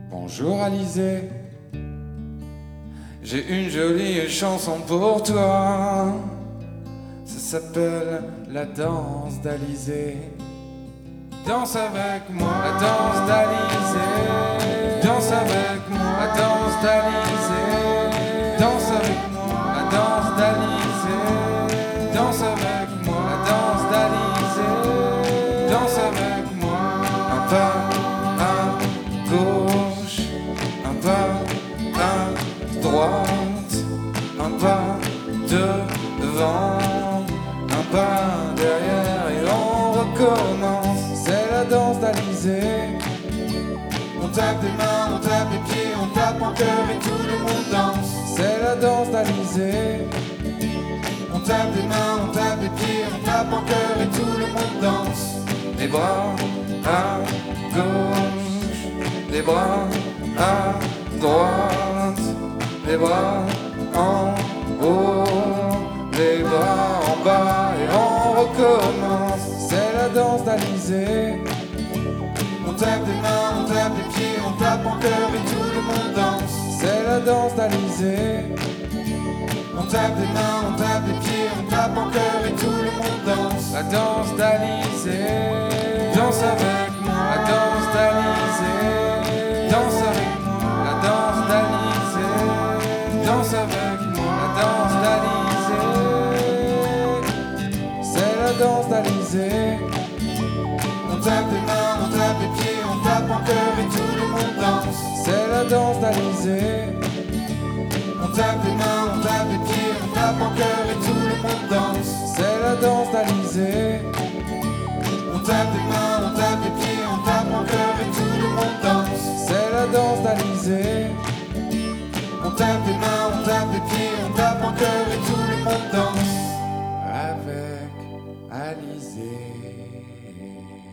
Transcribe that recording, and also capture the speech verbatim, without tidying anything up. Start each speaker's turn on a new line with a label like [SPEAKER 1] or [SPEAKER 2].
[SPEAKER 1] Bonjour Alizé, j'ai une jolie chanson pour toi. Ça s'appelle la danse d'Alizé. Danse avec moi, la danse d'Alizé. Danse avec moi, la danse d'Alizé. Danse avec moi, la danse d'Alizé. Danse avec moi, la danse d'Alizé. Danse avec moi, un pas à gauche, un pas à droite, un pas devant, un pas derrière et on recommence. C'est la danse d'Alizé. On tape des mains, on tape des pieds, on tape en cœur et tout le monde danse. C'est la danse d'Alizé. On tape des mains, on tape des pieds, on tape en cœur et tout le monde danse. Les bras à gauche, les bras à droite, les bras en haut, les bras en bas et on recommence. C'est la danse d'Alizé. On tape des mains, on tape des pieds, on tape en cœur et tout le monde danse. C'est la danse d'Alizé. On tape des mains, on tape des pieds, on tape en cœur et tout le monde danse. La danse d'Alizé. Danse avec moi, la danse d'Alizé. Danse avec moi, la danse d'Alizé. Danse avec moi, la danse d'Alizé. C'est la danse d'Alizé. On tape des mains, on tape des pieds, on tape en cœur et tout le monde danse. C'est la danse d'Alizé. On tape des mains, on tape des pieds, on tape en cœur et tout le monde danse. C'est la danse d'Alizé. On tape des mains, on tape des pieds, on tape en cœur et tout le monde danse. C'est la danse d'Alizé. On tape des mains, on tape des pieds, on tape en cœur et tout le monde danse. Avec Alizé.